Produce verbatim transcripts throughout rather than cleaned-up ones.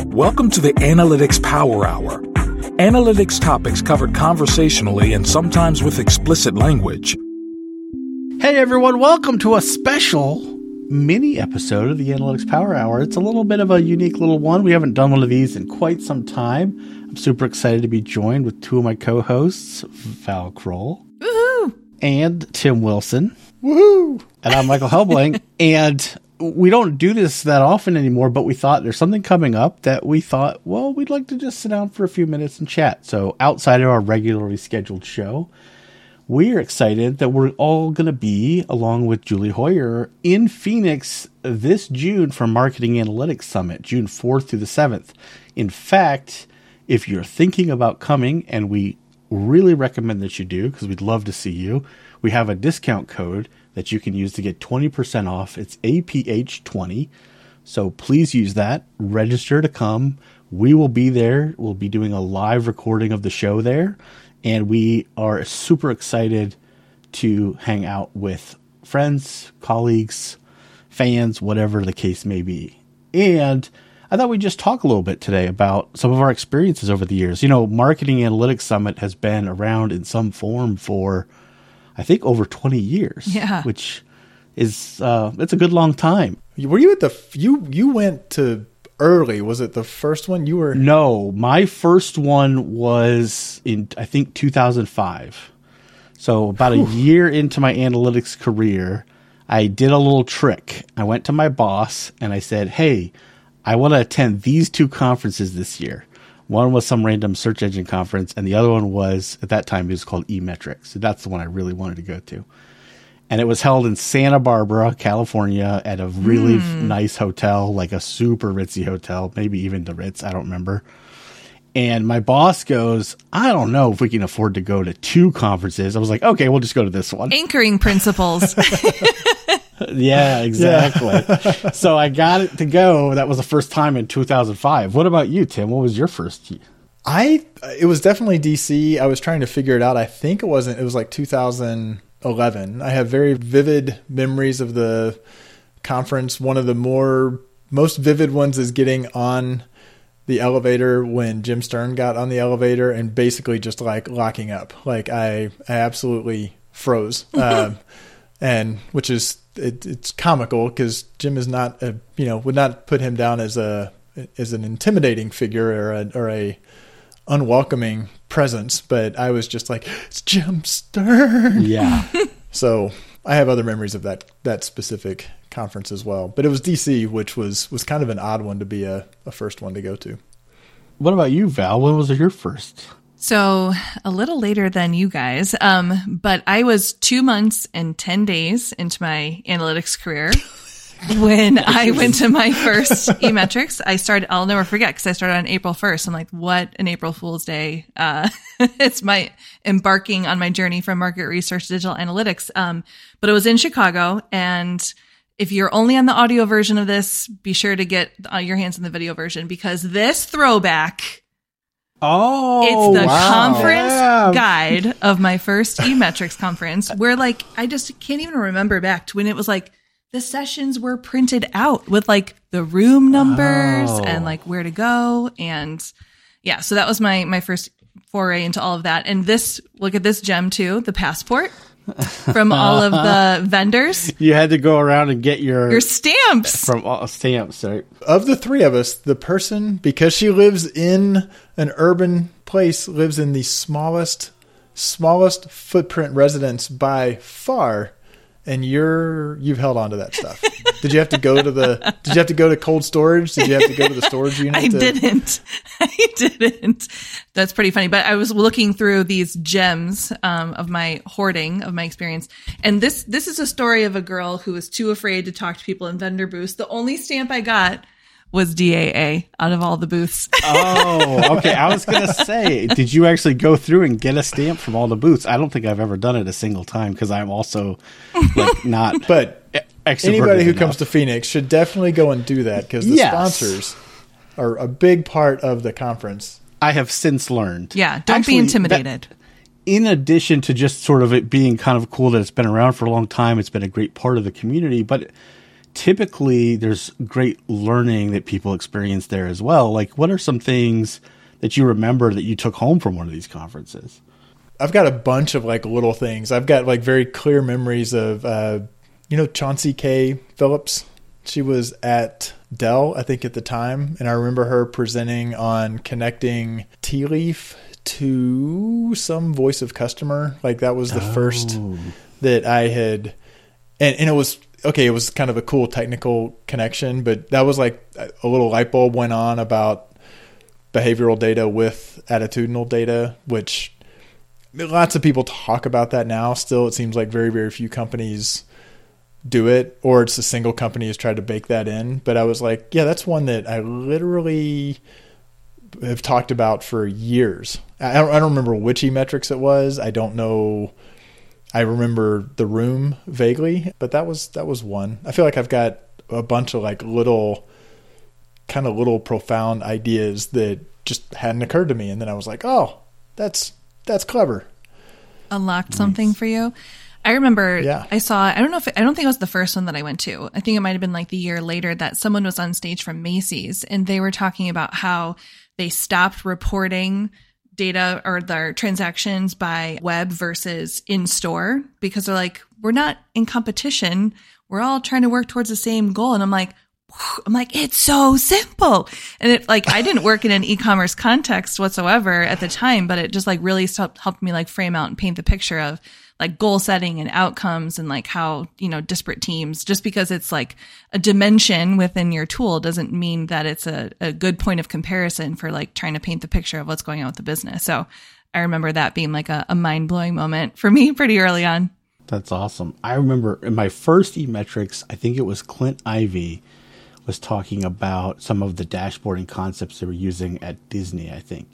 Welcome to the Analytics Power Hour. Analytics topics covered conversationally and sometimes with explicit language. Hey everyone, welcome to a special mini episode of the Analytics Power Hour. It's a little bit of a unique little one. We haven't done one of these in quite some time. I'm super excited to be joined with two of my co-hosts, Val Kroll. Woohoo! And Tim Wilson. Woohoo! And I'm Michael Helbling. And we don't do this that often anymore, but we thought there's something coming up that we thought, well, we'd like to just sit down for a few minutes and chat. So outside of our regularly scheduled show, we're excited that we're all going to be, along with Julie Hoyer, in Phoenix this June for Marketing Analytics Summit, June fourth through the seventh. In fact, if you're thinking about coming, and we really recommend that you do because we'd love to see you, we have a discount code that you can use to get twenty percent off. It's A P H twenty. So please use that. Register to come. We will be there. We'll be doing a live recording of the show there. And we are super excited to hang out with friends, colleagues, fans, whatever the case may be. And I thought we'd just talk a little bit today about some of our experiences over the years. You know, Marketing Analytics Summit has been around in some form for, I think, over twenty years. Yeah. Which is, uh, it's a good long time. Were you at the, you, you went to early. Was it the first one you were? No, my first one was in, I think, two thousand five. So about Whew. a year into my analytics career, I did a little trick. I went to my boss and I said, hey, I want to attend these two conferences this year. One was some random search engine conference, and the other one was, at that time, it was called eMetrics. So that's the one I really wanted to go to. And it was held in Santa Barbara, California, at a really mm. nice hotel, like a super ritzy hotel, maybe even the Ritz, I don't remember. And my boss goes, I don't know if we can afford to go to two conferences. I was like, okay, we'll just go to this one. Anchoring principles. Yeah, exactly. Yeah. So I got it to go. That was the first time in two thousand five. What about you, Tim? What was your first year? I, it was definitely D C. I was trying to figure it out. I think it wasn't, it was like two thousand eleven. I have very vivid memories of the conference. One of the more, most vivid ones is getting on the elevator when Jim Stern got on the elevator and basically just like locking up. Like I, I absolutely froze. um, and which is, it, it's comical because Jim is not a, you know, would not put him down as a, as an intimidating figure or a, or a unwelcoming presence, but I was just like, it's Jim Stern. Yeah. So I have other memories of that, that specific conference as well, but it was D C, which was, was kind of an odd one to be a, a first one to go to. What about you, Val? When was your first? So a little later than you guys, um, but I was two months and ten days into my analytics career when I went to my first eMetrics. I started, I'll never forget because I started on April first. I'm like, what an April Fool's Day. Uh, it's my embarking on my journey from market research to digital analytics. Um, but it was in Chicago. And if you're only on the audio version of this, be sure to get uh, your hands on the video version because this throwback, oh, it's the wow. conference yeah. guide of my first eMetrics conference where like, I just can't even remember back to when it was like, the sessions were printed out with like the room numbers oh. and like where to go. And yeah, so that was my, my first foray into all of that. And this, look at this gem too, the passport from all of the vendors. You had to go around and get your, your stamps from all stamps, right? Of the three of us, the person, because she lives in an urban place, lives in the smallest, smallest footprint residence by far. And you're, you've held on to that stuff. Did you have to go to the, did you have to go to cold storage? Did you have to go to the storage unit? I to- didn't. I didn't. That's pretty funny. But I was looking through these gems um, of my hoarding, of my experience. And this, this is a story of a girl who was too afraid to talk to people in vendor booths. The only stamp I got was D A A out of all the booths. Oh, okay. I was going to say, did you actually go through and get a stamp from all the booths? I don't think I've ever done it a single time because I'm also like not. But anybody who enough. comes to Phoenix should definitely go and do that because the yes. sponsors are a big part of the conference. I have since learned. Yeah, don't Actually, be intimidated. That, in addition to just sort of it being kind of cool that it's been around for a long time, it's been a great part of the community, but typically there's great learning that people experience there as well. Like, what are some things that you remember that you took home from one of these conferences? I've got a bunch of like little things. I've got like very clear memories of, uh, you know, Chauncey K. Phillips. She was at Dell, I think, at the time. And I remember her presenting on connecting Tea Leaf to some voice of customer. Like that was the oh. first that I had. And, and it was, okay, it was kind of a cool technical connection, but that was like a little light bulb went on about behavioral data with attitudinal data, which lots of people talk about that now. Still, it seems like very, very few companies do it, or it's a single company has tried to bake that in. But I was like, yeah, that's one that I literally have talked about for years. I don't, I don't remember which eMetrics it was. I don't know. I remember the room vaguely, but that was, that was one. I feel like I've got a bunch of like little, kind of little profound ideas that just hadn't occurred to me. And then I was like, oh, that's, that's clever. Unlocked nice. Something for you. I remember yeah. I saw, I don't know if, I don't think it was the first one that I went to. I think it might've been like the year later that someone was on stage from Macy's and they were talking about how they stopped reporting data or their transactions by web versus in store because they're like, we're not in competition. We're all trying to work towards the same goal. And I'm like, I'm like, it's so simple. And it like, I didn't work in an e-commerce context whatsoever at the time, but it just like really helped me like frame out and paint the picture of like goal setting and outcomes and like how, you know, disparate teams, just because it's like a dimension within your tool doesn't mean that it's a, a good point of comparison for like trying to paint the picture of what's going on with the business. So I remember that being like a, a mind blowing moment for me pretty early on. That's awesome. I remember in my first eMetrics, I think it was Clint Ivey was talking about some of the dashboarding concepts they were using at Disney, I think.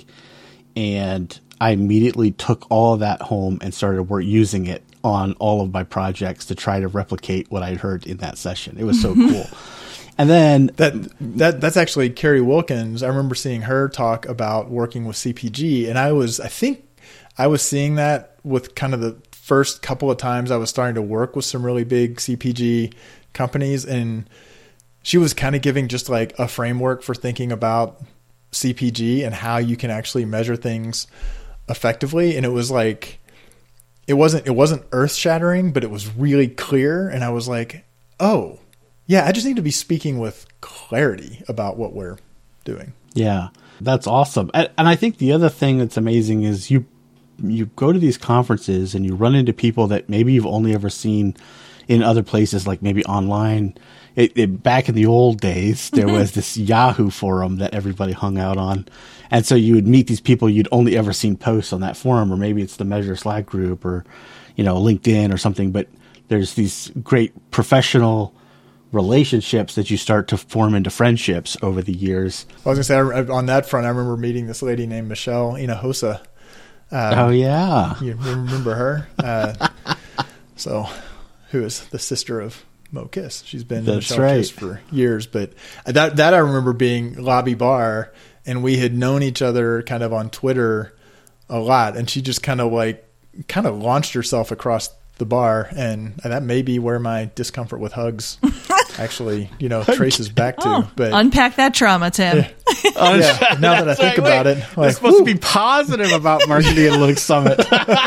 And I immediately took all of that home and started work using it on all of my projects to try to replicate what I'd heard in that session. It was so cool. And then that that that's actually Carrie Wilkins. I remember seeing her talk about working with C P G, and I was I think I was seeing that with kind of the first couple of times I was starting to work with some really big C P G companies, and she was kind of giving just like a framework for thinking about C P G and how you can actually measure things effectively. And it was like, it wasn't, it wasn't earth shattering, but it was really clear. And I was like, oh yeah, I just need to be speaking with clarity about what we're doing. Yeah, that's awesome. And, and I think the other thing that's amazing is you, you go to these conferences and you run into people that maybe you've only ever seen in other places, like maybe online. It, it, back in the old days, there was this Yahoo forum that everybody hung out on. And so you would meet these people you'd only ever seen posts on that forum, or maybe it's the Measure Slack group or, you know, LinkedIn or something. But there's these great professional relationships that you start to form into friendships over the years. I was going to say, on that front, I remember meeting this lady named Michelle Hinojosa. Um, oh, yeah. You remember her? Uh, so, who is the sister of Mo Kiss. She's been in Michelle right. Kiss for years, but that that I remember being lobby bar, and we had known each other kind of on Twitter a lot, and she just kind of like kind of launched herself across the bar, and, and that may be where my discomfort with hugs actually, you know, traces back to. Oh, but unpack that trauma, Tim. Yeah, yeah, now that I think Wait, about it, like, we're supposed woo. to be positive about Marketing Analytics Summit.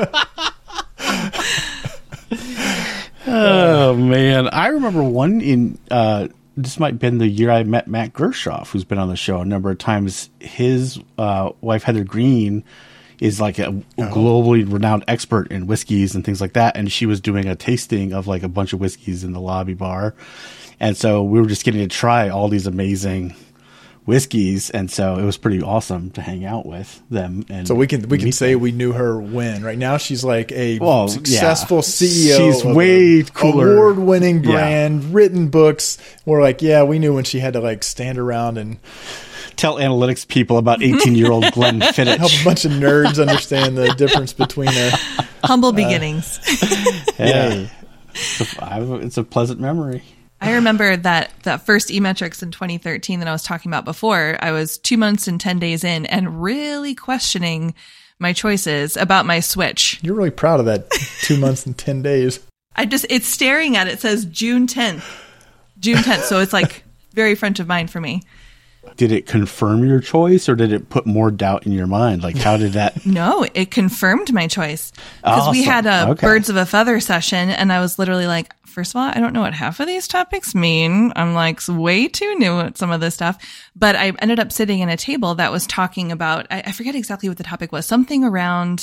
Oh man, I remember one in uh, this might have been the year I met Matt Gershoff, who's been on the show a number of times. His uh, wife Heather Green is like a oh. globally renowned expert in whiskeys and things like that, and she was doing a tasting of like a bunch of whiskeys in the lobby bar, and so we were just getting to try all these amazing whiskeys, and so it was pretty awesome to hang out with them. And so we can we can say them. We knew her when. Right now, she's like a well, successful yeah. C E O. She's way cooler, award-winning brand, yeah. written books. We're like, yeah, we knew when she had to like stand around and tell analytics people about eighteen-year-old Glenn Fittich. Help a bunch of nerds understand the difference between a humble uh, beginnings. Hey, it's a, it's a pleasant memory. I remember that that first eMetrics in twenty thirteen that I was talking about before. I was two months and ten days in and really questioning my choices about my switch. You're really proud of that two months and ten days. I just, it's staring at it, it says June tenth. June tenth. So it's like very front of mind for me. Did it confirm your choice or did it put more doubt in your mind? Like, how did that? No, it confirmed my choice. Because Awesome. we had a Okay. birds of a feather session, and I was literally like, first of all, I don't know what half of these topics mean. I'm like way too new at some of this stuff. But I ended up sitting in a table that was talking about, I, I forget exactly what the topic was, something around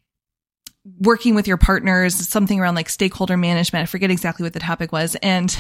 working with your partners, something around like stakeholder management. I forget exactly what the topic was. And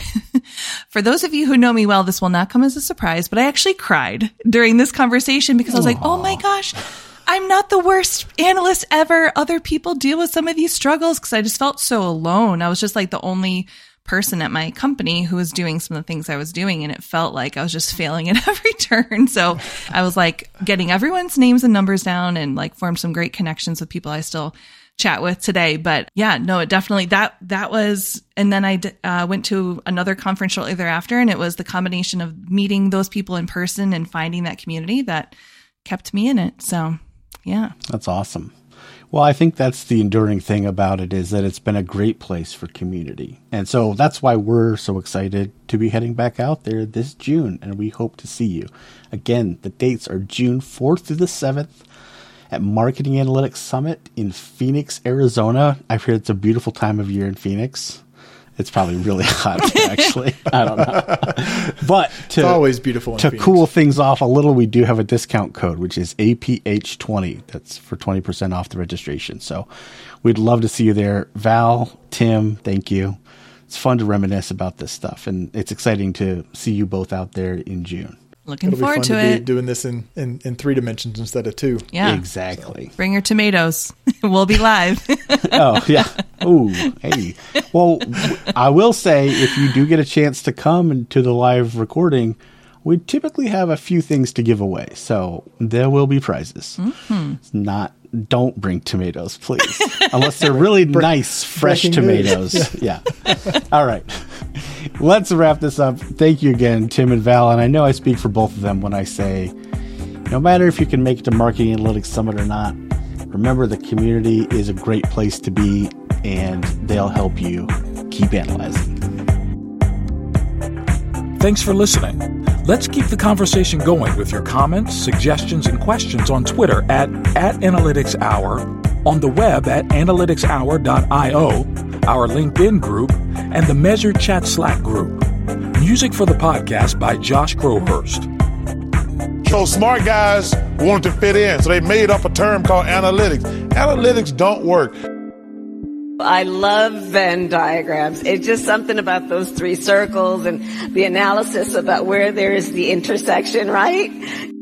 for those of you who know me well, this will not come as a surprise, but I actually cried during this conversation because I was like, oh my gosh, I'm not the worst analyst ever. Other people deal with some of these struggles, because I just felt so alone. I was just like the only person at my company who was doing some of the things I was doing, and it felt like I was just failing at every turn. So I was like getting everyone's names and numbers down and like formed some great connections with people I still chat with today. But yeah, no, it definitely, that, that was, and then I d- uh, went to another conference shortly thereafter, and it was the combination of meeting those people in person and finding that community that kept me in it. So yeah. That's awesome. Well, I think that's the enduring thing about it, is that it's been a great place for community. And so that's why we're so excited to be heading back out there this June, and we hope to see you. Again, the dates are June fourth through the seventh at Marketing Analytics Summit in Phoenix, Arizona. I've heard it's a beautiful time of year in Phoenix. It's probably really hot, actually. I don't know. But to, It's always beautiful in to Phoenix. cool things off a little, we do have a discount code, which is A P H twenty. That's for twenty percent off the registration. So we'd love to see you there. Val, Tim, thank you. It's fun to reminisce about this stuff, and it's exciting to see you both out there in June. Looking It'll be forward fun to to it. be doing this in, in, in three dimensions instead of two. Yeah. Exactly. Bring your tomatoes. We'll be live. Oh, yeah. Ooh, hey. Well, w- I will say, if you do get a chance to come to the live recording, we typically have a few things to give away. So there will be prizes. Mm-hmm. It's not, don't bring tomatoes, please. Unless they're really nice, fresh breaking news. tomatoes. Yeah. All right. Let's wrap this up. Thank you again, Tim and Val. And I know I speak for both of them when I say, no matter if you can make it to Marketing Analytics Summit or not, remember the community is a great place to be, and they'll help you keep analyzing. Thanks for listening. Let's keep the conversation going with your comments, suggestions, and questions on Twitter at, at Analytics Hour, on the web at analytics hour dot io, our LinkedIn group, and the Measured Chat Slack group. Music for the podcast by Josh Crowhurst. So smart guys wanted to fit in, so they made up a term called analytics. Analytics don't work. I love Venn diagrams. It's just something about those three circles and the analysis about where there is the intersection, right?